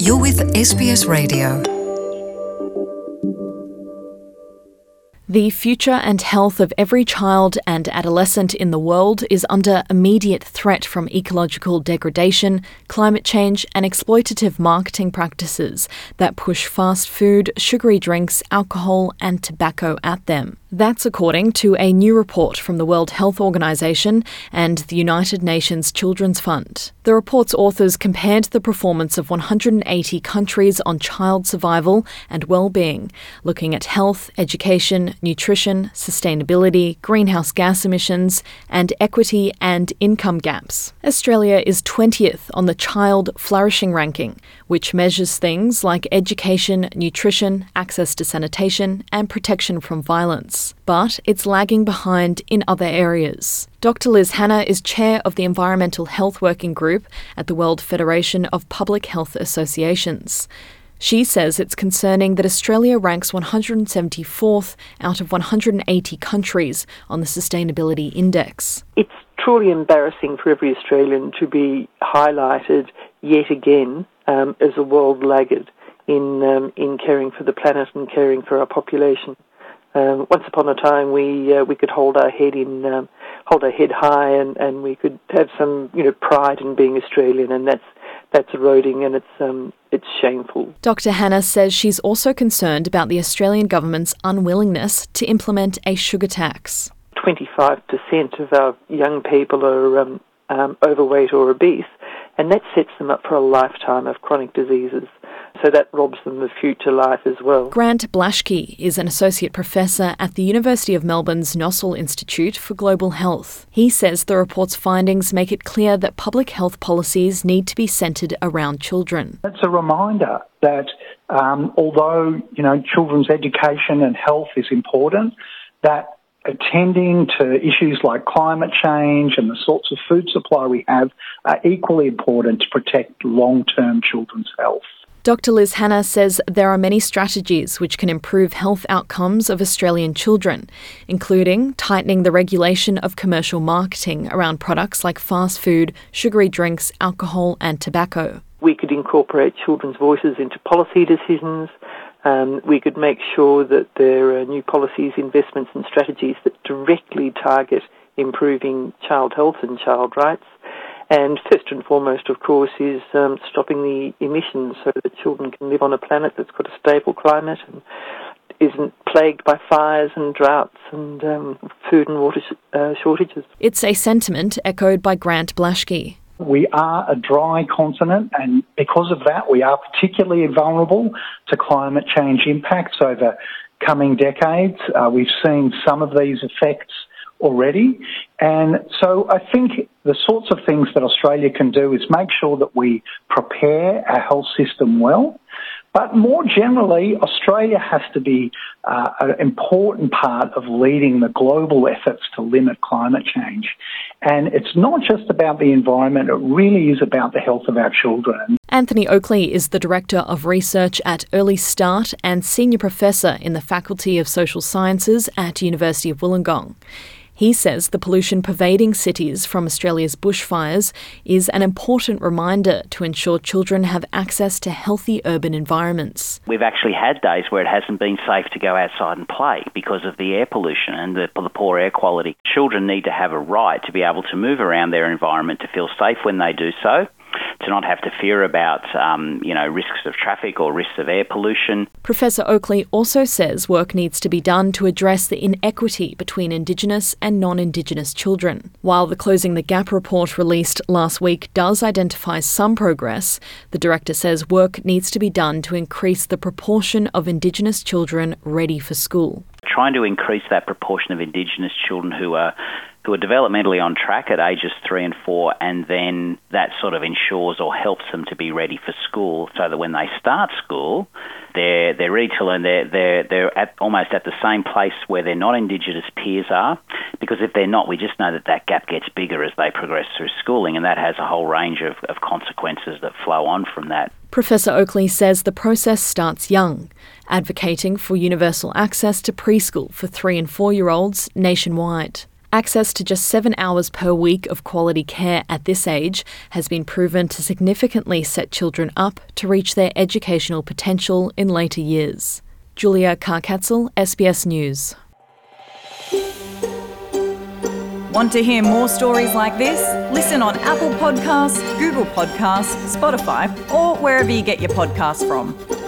You're with SBS Radio. The future and health of every child and adolescent in the world is under immediate threat from ecological degradation, climate change and exploitative marketing practices that push fast food, sugary drinks, alcohol and tobacco at them. That's according to a new report from the World Health Organization and the United Nations Children's Fund. The report's authors compared the performance of 180 countries on child survival and well-being, looking at health, education, nutrition, sustainability, greenhouse gas emissions, and equity and income gaps. Australia is 20th on the Child Flourishing Ranking, which measures things like education, nutrition, access to sanitation, and protection from violence. But it's lagging behind in other areas. Dr. Liz Hanna is chair of the Environmental Health Working Group at the World Federation of Public Health Associations. She says it's concerning that Australia ranks 174th out of 180 countries on the Sustainability Index. It's truly embarrassing for every Australian to be highlighted yet again as a world laggard in caring for the planet and caring for our population. Once upon a time, we could hold our head high, and we could have some pride in being Australian, and that's eroding, and it's shameful. Dr. Hanna says she's also concerned about the Australian government's unwillingness to implement a sugar tax. 25% of our young people are overweight or obese, and that sets them up for a lifetime of chronic diseases. So that robs them of future life as well. Grant Blaschke is an associate professor at the University of Melbourne's Nossal Institute for Global Health. He says the report's findings make it clear that public health policies need to be centred around children. It's a reminder that although children's education and health is important, that attending to issues like climate change and the sorts of food supply we have are equally important to protect long-term children's health. Dr. Liz Hanna says there are many strategies which can improve health outcomes of Australian children, including tightening the regulation of commercial marketing around products like fast food, sugary drinks, alcohol and tobacco. We could incorporate children's voices into policy decisions. We could make sure that there are new policies, investments and strategies that directly target improving child health and child rights. And first and foremost, of course, is stopping the emissions so that children can live on a planet that's got a stable climate and isn't plagued by fires and droughts and food and water shortages. It's a sentiment echoed by Grant Blaschke. We are a dry continent, and because of that, we are particularly vulnerable to climate change impacts over coming decades. We've seen some of these effects already. And so I think the sorts of things that Australia can do is make sure that we prepare our health system well. But more generally, Australia has to be an important part of leading the global efforts to limit climate change. And it's not just about the environment, it really is about the health of our children. Anthony Oakley is the Director of Research at Early Start and Senior Professor in the Faculty of Social Sciences at University of Wollongong. He says the pollution pervading cities from Australia's bushfires is an important reminder to ensure children have access to healthy urban environments. We've actually had days where it hasn't been safe to go outside and play because of the air pollution and the poor air quality. Children need to have a right to be able to move around their environment, to feel safe when they do so, to not have to fear about, risks of traffic or risks of air pollution. Professor Oakley also says work needs to be done to address the inequity between Indigenous and non-Indigenous children. While the Closing the Gap report released last week does identify some progress, the director says work needs to be done to increase the proportion of Indigenous children ready for school. Trying to increase that proportion of Indigenous children who are developmentally on track at ages 3 and 4, and then that sort of ensures or helps them to be ready for school so that when they start school, they're ready to learn. They're almost at the same place where their non-Indigenous peers are, because if they're not, we just know that gap gets bigger as they progress through schooling, and that has a whole range of consequences that flow on from that. Professor Oakley says the process starts young, advocating for universal access to preschool for 3 and 4-year-olds nationwide. Access to just 7 hours per week of quality care at this age has been proven to significantly set children up to reach their educational potential in later years. Julia Karkatzel, SBS News. Want to hear more stories like this? Listen on Apple Podcasts, Google Podcasts, Spotify, or wherever you get your podcasts from.